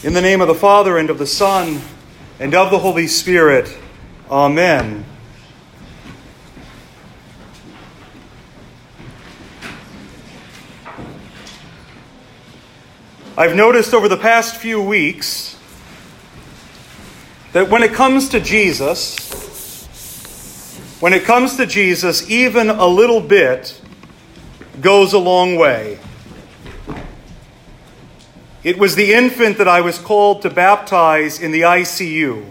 In the name of the Father, and of the Son, and of the Holy Spirit. Amen. I've noticed over the past few weeks that when it comes to Jesus, even a little bit goes a long way. It was the infant that I was called to baptize in the ICU.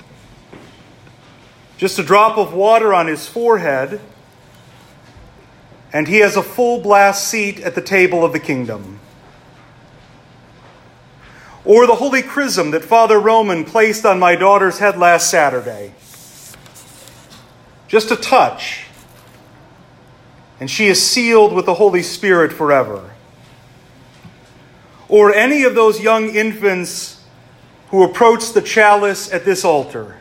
Just a drop of water on his forehead, and he has a full blast seat at the table of the kingdom. Or the holy chrism that Father Roman placed on my daughter's head last Saturday. Just a touch, and she is sealed with the Holy Spirit forever. Or any of those young infants who approach the chalice at this altar.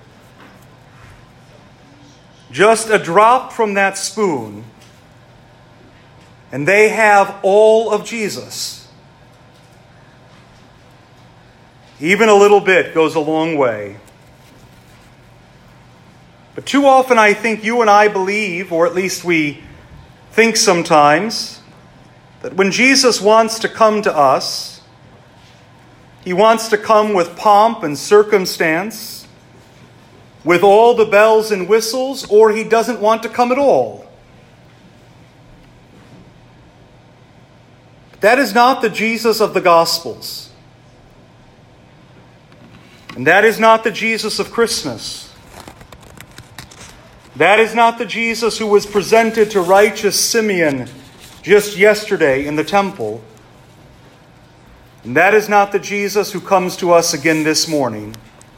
Just a drop from that spoon, and they have all of Jesus. Even a little bit goes a long way. But too often I think you and I believe, or at least we think sometimes, that when Jesus wants to come to us, he wants to come with pomp and circumstance, with all the bells and whistles, or he doesn't want to come at all. That is not the Jesus of the Gospels. And that is not the Jesus of Christmas. That is not the Jesus who was presented to righteous Simeon just yesterday in the temple. And that is not the Jesus who comes to us again this morning.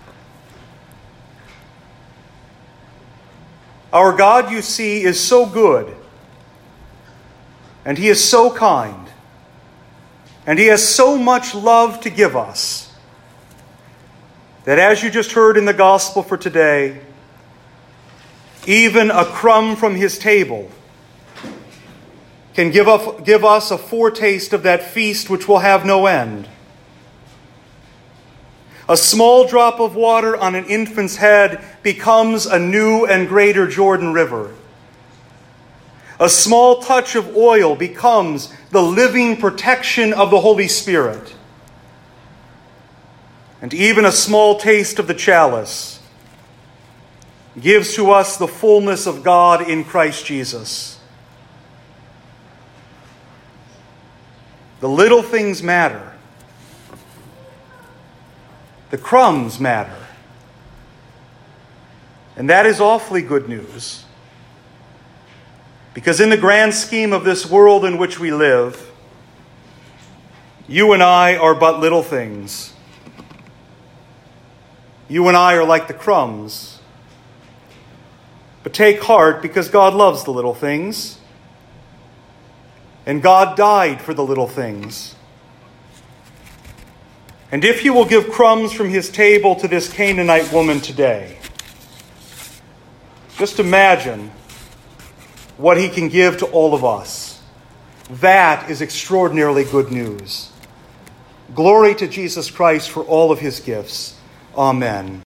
Our God, you see, is so good, and he is so kind, and he has so much love to give us, that as you just heard in the gospel for today, even a crumb from his table can give us a foretaste of that feast which will have no end. A small drop of water on an infant's head becomes a new and greater Jordan River. A small touch of oil becomes the living protection of the Holy Spirit. And even a small taste of the chalice gives to us the fullness of God in Christ Jesus. The little things matter. The crumbs matter. And that is awfully good news. Because in the grand scheme of this world in which we live, you and I are but little things. You and I are like the crumbs. But take heart, because God loves the little things. And God died for the little things. And if you will give crumbs from his table to this Canaanite woman today, just imagine what he can give to all of us. That is extraordinarily good news. Glory to Jesus Christ for all of his gifts. Amen.